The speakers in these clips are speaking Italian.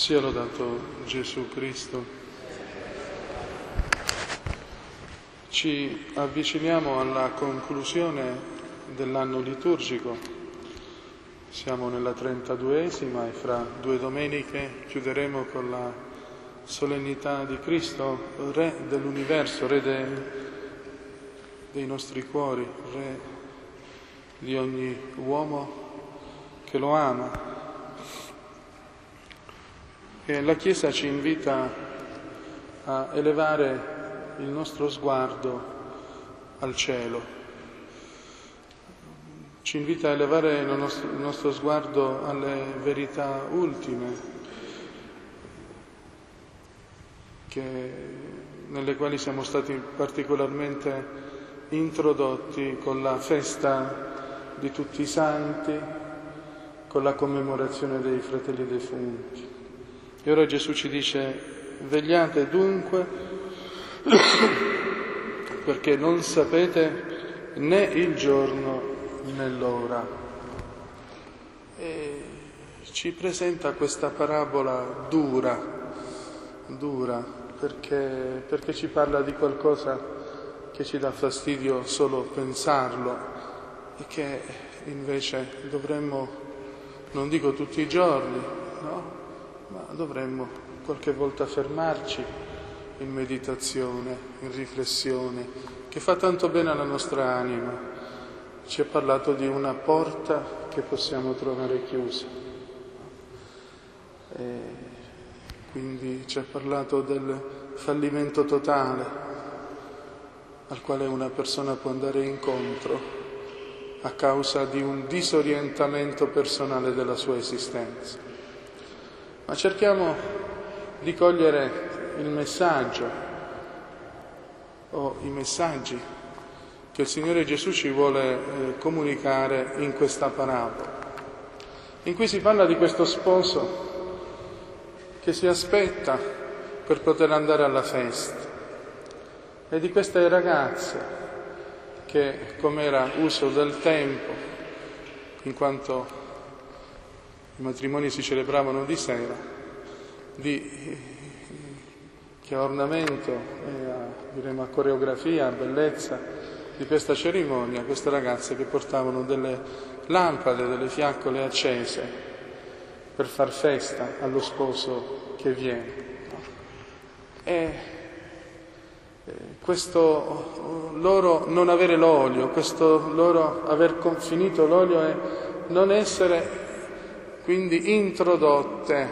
Sia lodato Gesù Cristo. Ci avviciniamo alla conclusione dell'anno liturgico. Siamo nella 32esima e fra 2 domeniche chiuderemo con la solennità di Cristo, Re dell'universo, Re dei nostri cuori, Re di ogni uomo che lo ama. E la Chiesa ci invita a elevare il nostro sguardo al cielo, ci invita a elevare il nostro sguardo alle verità ultime, nelle quali siamo stati particolarmente introdotti con la festa di tutti i santi, con la commemorazione dei fratelli defunti. E ora Gesù ci dice: vegliate dunque, perché non sapete né il giorno né l'ora. E ci presenta questa parabola dura, perché ci parla di qualcosa che ci dà fastidio solo pensarlo e che invece dovremmo, non dico tutti i giorni, no? Ma dovremmo qualche volta fermarci in meditazione, in riflessione, che fa tanto bene alla nostra anima. Ci ha parlato di una porta che possiamo trovare chiusa. E quindi ci ha parlato del fallimento totale al quale una persona può andare incontro a causa di un disorientamento personale della sua esistenza. Ma cerchiamo di cogliere il messaggio o i messaggi che il Signore Gesù ci vuole comunicare in questa parabola, in cui si parla di questo sposo che si aspetta per poter andare alla festa e di queste ragazze che, come era uso del tempo, in quanto i matrimoni si celebravano di sera, che a ornamento e a coreografia, a bellezza di questa cerimonia, queste ragazze che portavano delle lampade, delle fiaccole accese per far festa allo sposo che viene. E questo loro non avere l'olio, questo loro aver finito l'olio e non essere quindi introdotte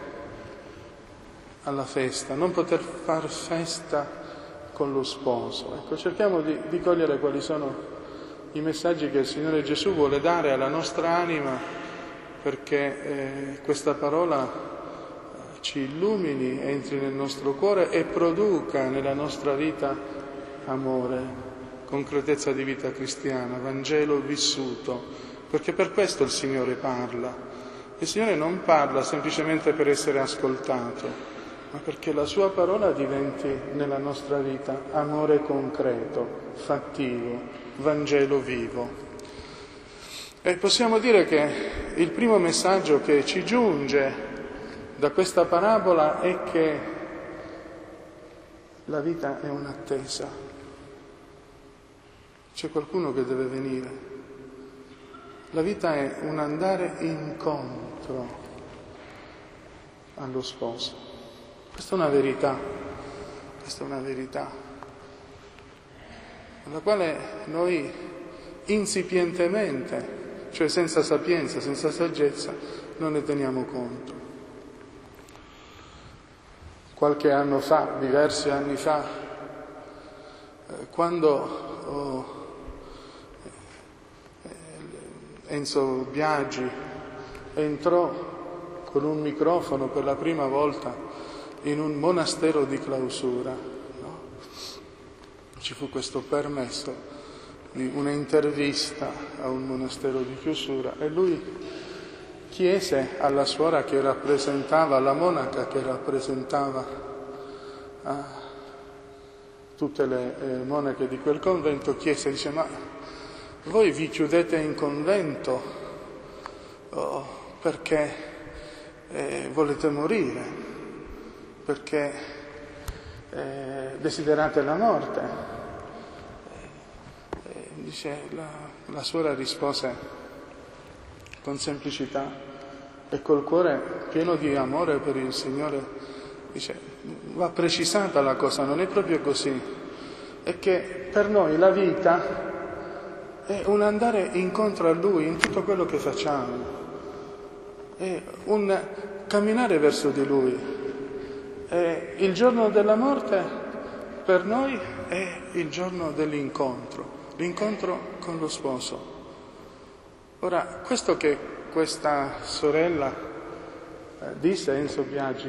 alla festa, non poter far festa con lo sposo. Ecco, cerchiamo di cogliere quali sono i messaggi che il Signore Gesù vuole dare alla nostra anima, perché questa parola ci illumini, entri nel nostro cuore e produca nella nostra vita amore, concretezza di vita cristiana, Vangelo vissuto, perché per questo il Signore parla. Il Signore non parla semplicemente per essere ascoltato, ma perché la sua parola diventi nella nostra vita amore concreto, fattivo, Vangelo vivo. E possiamo dire che il primo messaggio che ci giunge da questa parabola è che la vita è un'attesa. C'è qualcuno che deve venire. La vita è un andare incontro allo sposo. Questa è una verità, alla quale noi insipientemente, cioè senza sapienza, senza saggezza, non ne teniamo conto. Qualche anno fa, diversi anni fa, quando Enzo Biagi entrò con un microfono per la prima volta in un monastero di clausura, no? Ci fu questo permesso di un'intervista a un monastero di chiusura e lui chiese alla suora che rappresentava, alla monaca che rappresentava tutte le monache di quel convento, dice: ma voi vi chiudete in convento perché volete morire, perché desiderate la morte. Dice, la suora rispose con semplicità e col cuore pieno di amore per il Signore, dice, va precisata la cosa, non è proprio così, è che per noi la vita è un andare incontro a Lui in tutto quello che facciamo, è un camminare verso di Lui. E il giorno della morte per noi è il giorno dell'incontro, l'incontro con lo sposo. Ora, questo che questa sorella disse, Enzo Biagi,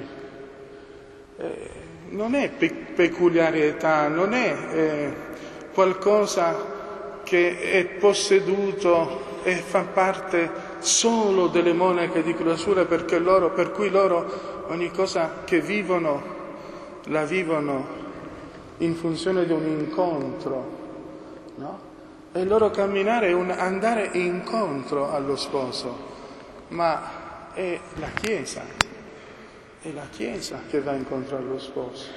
non è peculiarità, non è qualcosa che è posseduto e fa parte solo delle monache di clausura, per cui loro ogni cosa che vivono la vivono in funzione di un incontro, no? E il loro camminare è un andare incontro allo sposo, ma è la Chiesa che va incontro allo sposo.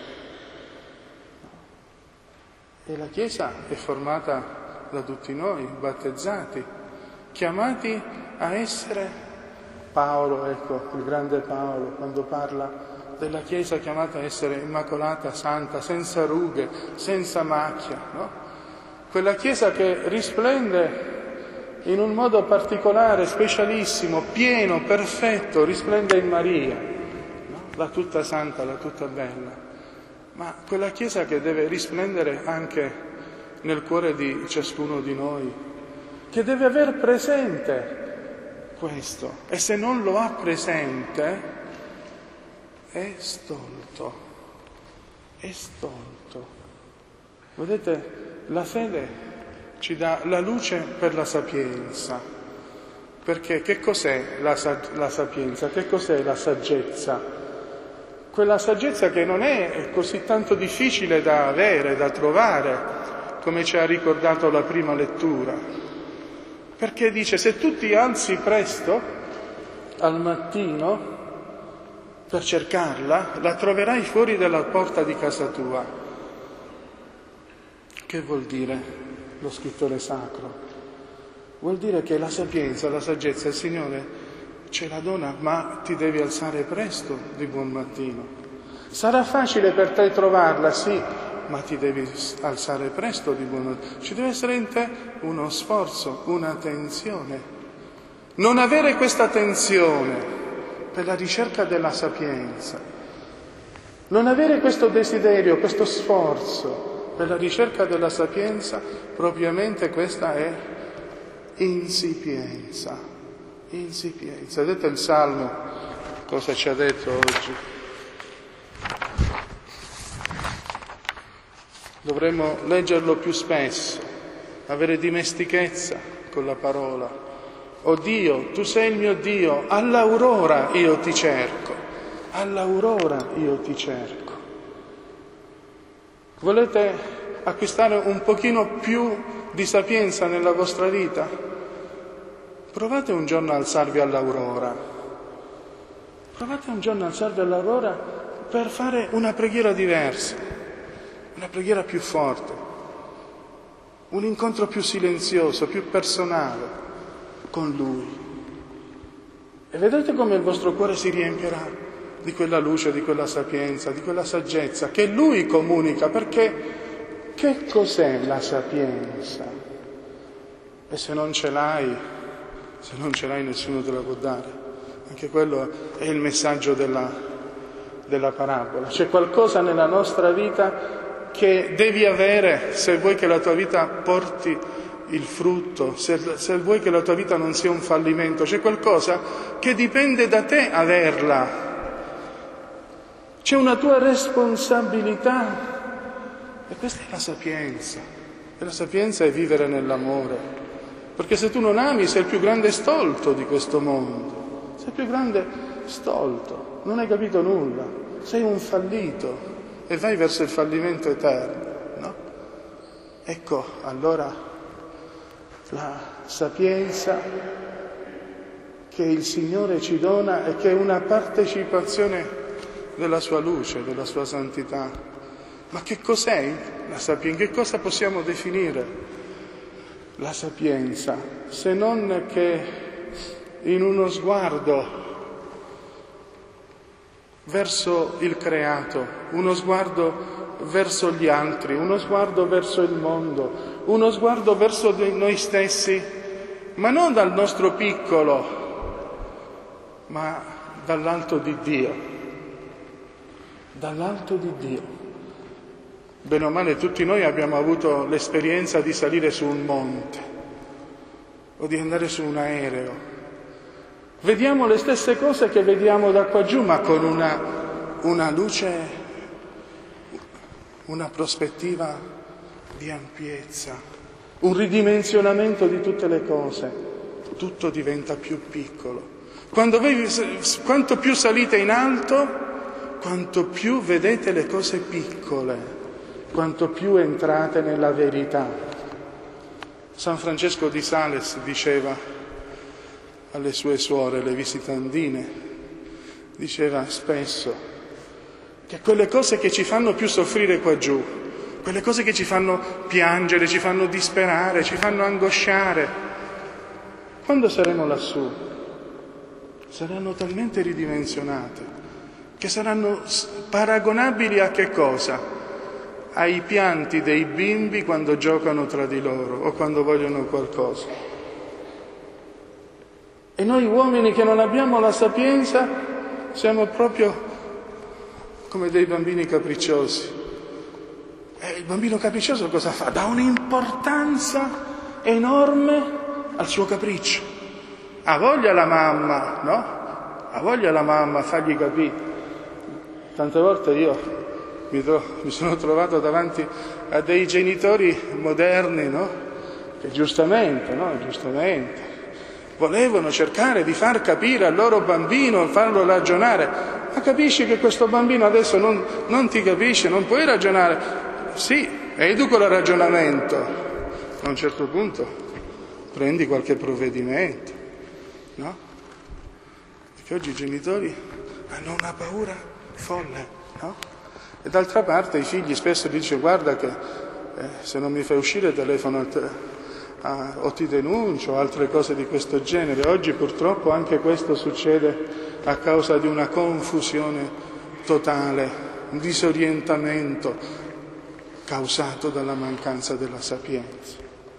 E la Chiesa è formata da tutti noi, battezzati, chiamati a essere Paolo, ecco, il grande Paolo, quando parla della Chiesa chiamata a essere immacolata, santa, senza rughe, senza macchia, no? Quella Chiesa che risplende in un modo particolare, specialissimo, pieno, perfetto, risplende in Maria, no? La tutta santa, la tutta bella, ma quella Chiesa che deve risplendere anche nel cuore di ciascuno di noi, che deve aver presente questo, e se non lo ha presente è stolto. Vedete, la fede ci dà la luce per la sapienza, perché che cos'è la sapienza? Che cos'è la saggezza? Quella saggezza che non è così tanto difficile da avere, da trovare, come ci ha ricordato la prima lettura, perché dice, se tu ti alzi presto al mattino per cercarla, la troverai fuori dalla porta di casa tua. Che vuol dire lo scrittore sacro? Vuol dire che la sapienza, la saggezza, il Signore ce la dona, ma ti devi alzare presto di buon mattino. Sarà facile per te trovarla, sì, ma ti devi alzare presto di buon mattino. Ci deve essere in te uno sforzo, un'attenzione. Non avere questa attenzione per la ricerca della sapienza, non avere questo desiderio, questo sforzo per la ricerca della sapienza, propriamente questa è insipienza. Vedete il Salmo, cosa ci ha detto oggi? Dovremmo leggerlo più spesso, avere dimestichezza con la parola. O Dio, tu sei il mio Dio, all'aurora io ti cerco, Volete acquistare un pochino più di sapienza nella vostra vita? Provate un giorno a alzarvi all'aurora. Per fare una preghiera diversa, una preghiera più forte, un incontro più silenzioso, più personale con Lui. E vedrete come il vostro cuore si riempirà di quella luce, di quella sapienza, di quella saggezza che Lui comunica, perché che cos'è la sapienza? E se non ce l'hai nessuno te la può dare. Anche quello è il messaggio della parabola. C'è qualcosa nella nostra vita che devi avere se vuoi che la tua vita porti il frutto, se vuoi che la tua vita non sia un fallimento. C'è qualcosa che dipende da te averla. C'è una tua responsabilità e questa è la sapienza. E la sapienza è vivere nell'amore. Perché se tu non ami sei il più grande stolto di questo mondo. Sei il più grande stolto. Non hai capito nulla. Sei un fallito e vai verso il fallimento eterno, no? Ecco, allora la sapienza che il Signore ci dona e che è una partecipazione della sua luce, della sua santità. Ma che cos'è la sapienza? Che cosa possiamo definire la sapienza? Se non che in uno sguardo verso il creato, uno sguardo verso gli altri, uno sguardo verso il mondo, uno sguardo verso noi stessi, ma non dal nostro piccolo, ma dall'alto di Dio. Dall'alto di Dio. Bene o male tutti noi abbiamo avuto l'esperienza di salire su un monte o di andare su un aereo. Vediamo le stesse cose che vediamo da qua giù, ma con una luce, una prospettiva di ampiezza, un ridimensionamento di tutte le cose. Tutto diventa più piccolo. Quanto più salite in alto, quanto più vedete le cose piccole, quanto più entrate nella verità. San Francesco di Sales diceva alle sue suore, le visitandine, diceva spesso che quelle cose che ci fanno più soffrire qua giù, quelle cose che ci fanno piangere, ci fanno disperare, ci fanno angosciare, quando saremo lassù saranno talmente ridimensionate che saranno paragonabili a che cosa? Ai pianti dei bimbi quando giocano tra di loro o quando vogliono qualcosa. E noi uomini che non abbiamo la sapienza siamo proprio come dei bambini capricciosi. E il bambino capriccioso cosa fa? Dà un'importanza enorme al suo capriccio. Ha voglia la mamma, no? Ha voglia la mamma, fargli capire. Tante volte io mi sono trovato davanti a dei genitori moderni, no? Che giustamente volevano cercare di far capire al loro bambino, farlo ragionare. Ma capisci che questo bambino adesso non ti capisce, non puoi ragionare? Sì, educo il ragionamento. A un certo punto prendi qualche provvedimento, no? Perché oggi i genitori hanno una paura folle, no? E d'altra parte i figli spesso dicono: guarda che se non mi fai uscire telefono o ti denuncio, altre cose di questo genere. Oggi purtroppo anche questo succede a causa di una confusione totale, un disorientamento causato dalla mancanza della sapienza.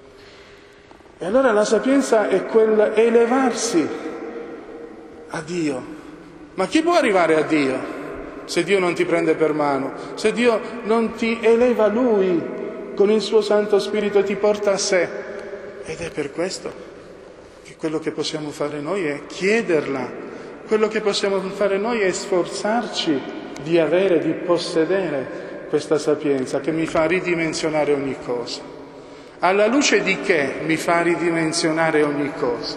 E allora la sapienza è elevarsi a Dio. Ma chi può arrivare a Dio se Dio non ti prende per mano, se Dio non ti eleva Lui con il suo Santo Spirito e ti porta a sé? Ed è per questo che quello che possiamo fare noi è chiederla, quello che possiamo fare noi è sforzarci di avere, di possedere questa sapienza che mi fa ridimensionare ogni cosa. Alla luce di che mi fa ridimensionare ogni cosa?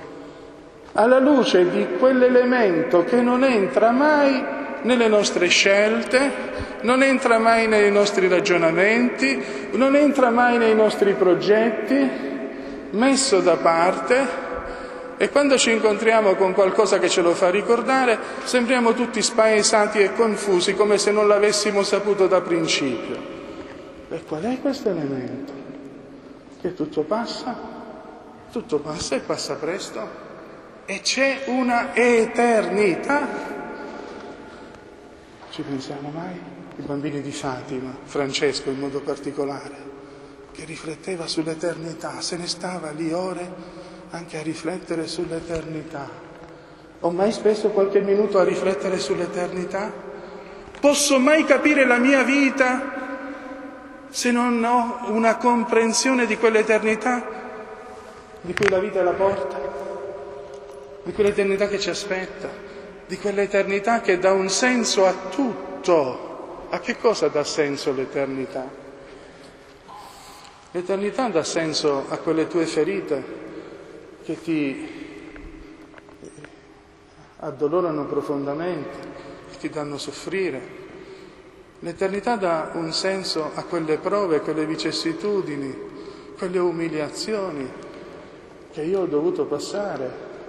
Alla luce di quell'elemento che non entra mai nelle nostre scelte, non entra mai nei nostri ragionamenti, non entra mai nei nostri progetti, messo da parte, e quando ci incontriamo con qualcosa che ce lo fa ricordare, sembriamo tutti spaesati e confusi, come se non l'avessimo saputo da principio. E qual è questo elemento? Che tutto passa e passa presto, e c'è una eternità. Ci pensiamo mai? I bambini di Fatima, Francesco in modo particolare, che rifletteva sull'eternità, se ne stava lì ore anche a riflettere sull'eternità. Ho mai speso qualche minuto a riflettere sull'eternità? Posso mai capire la mia vita se non ho una comprensione di quell'eternità di cui la vita è la porta, di quell'eternità che ci aspetta, di quell'eternità che dà un senso a tutto? A che cosa dà senso l'eternità? L'eternità dà senso a quelle tue ferite che ti addolorano profondamente, che ti danno soffrire. L'eternità dà un senso a quelle prove, quelle vicissitudini, quelle umiliazioni che io ho dovuto passare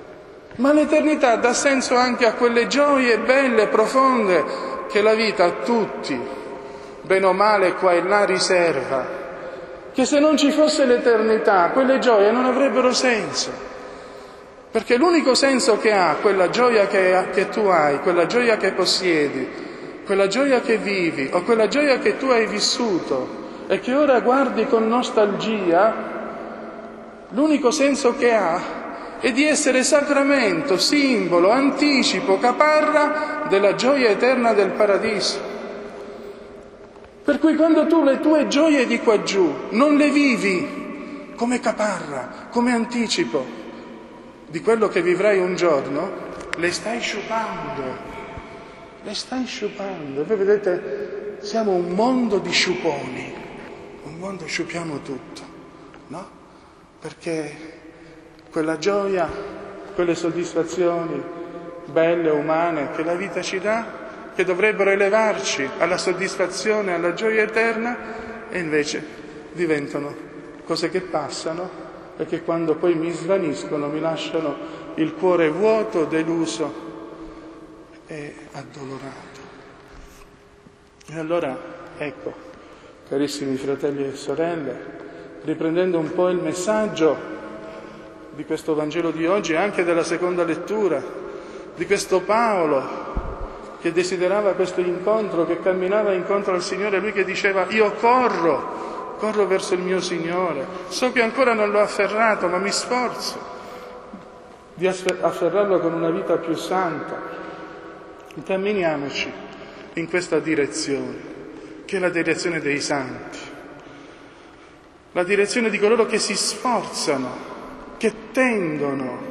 Ma l'eternità dà senso anche a quelle gioie belle, profonde, che la vita a tutti, bene o male qua e là, riserva. Che se non ci fosse l'eternità, quelle gioie non avrebbero senso. Perché l'unico senso che ha quella gioia che tu hai, quella gioia che possiedi, quella gioia che vivi o quella gioia che tu hai vissuto e che ora guardi con nostalgia, l'unico senso che ha è di essere sacramento, simbolo, anticipo, caparra della gioia eterna del paradiso. Per cui quando tu le tue gioie di qua giù non le vivi come caparra, come anticipo di quello che vivrai un giorno, le stai sciupando. Le stai sciupando. Voi vedete, siamo un mondo di sciuponi. Un mondo sciupiamo tutto, no? Perché quella gioia, quelle soddisfazioni belle, umane, che la vita ci dà, che dovrebbero elevarci alla soddisfazione, alla gioia eterna, e invece diventano cose che passano e che quando poi mi svaniscono mi lasciano il cuore vuoto, deluso e addolorato. E allora, ecco, carissimi fratelli e sorelle, riprendendo un po' il messaggio di questo Vangelo di oggi e anche della seconda lettura, di questo Paolo che desiderava questo incontro, che camminava incontro al Signore, lui che diceva: io corro verso il mio Signore, so che ancora non l'ho afferrato, ma mi sforzo di afferrarlo con una vita più santa. Camminiamoci in questa direzione, che è la direzione dei santi, la direzione di coloro che si sforzano, che tendono,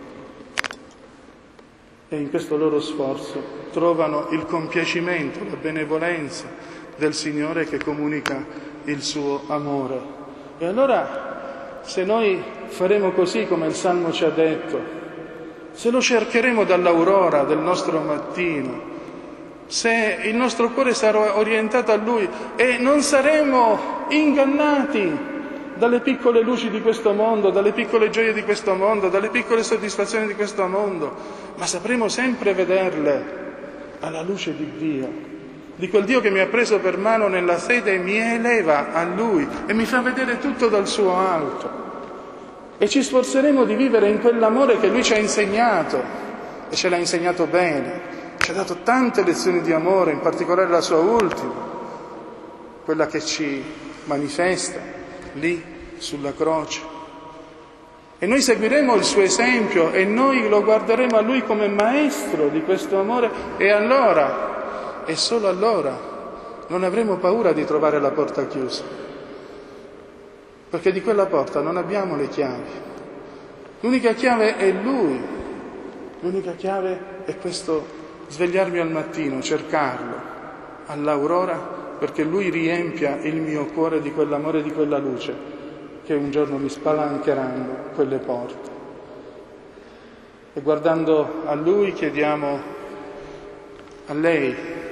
e in questo loro sforzo trovano il compiacimento, la benevolenza del Signore che comunica il suo amore. E allora, se noi faremo così come il Salmo ci ha detto, se lo cercheremo dall'aurora del nostro mattino, se il nostro cuore sarà orientato a Lui e non saremo ingannati dalle piccole luci di questo mondo, dalle piccole gioie di questo mondo, dalle piccole soddisfazioni di questo mondo, ma sapremo sempre vederle alla luce di Dio, di quel Dio che mi ha preso per mano nella sede e mi eleva a Lui e mi fa vedere tutto dal suo alto. E ci sforzeremo di vivere in quell'amore che Lui ci ha insegnato, e ce l'ha insegnato bene, ci ha dato tante lezioni di amore, in particolare la sua ultima, quella che ci manifesta lì sulla croce. E noi seguiremo il suo esempio e noi lo guarderemo a Lui come maestro di questo amore, e allora, e solo allora, non avremo paura di trovare la porta chiusa, perché di quella porta non abbiamo le chiavi. L'unica chiave è Lui, l'unica chiave è questo svegliarmi al mattino, cercarlo all'aurora, perché Lui riempia il mio cuore di quell'amore, di quella luce che un giorno mi spalancheranno quelle porte. E guardando a Lui chiediamo a lei,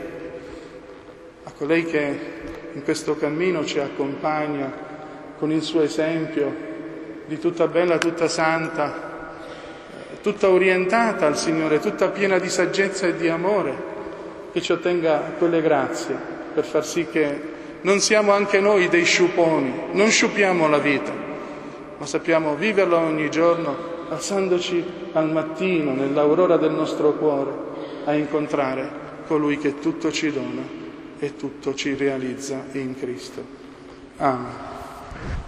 a colei che in questo cammino ci accompagna con il suo esempio di tutta bella, tutta santa, tutta orientata al Signore, tutta piena di saggezza e di amore, che ci ottenga quelle grazie per far sì che non siamo anche noi dei sciuponi, non sciupiamo la vita, ma sappiamo viverla ogni giorno, alzandoci al mattino, nell'aurora del nostro cuore, a incontrare colui che tutto ci dona e tutto ci realizza in Cristo. Amen.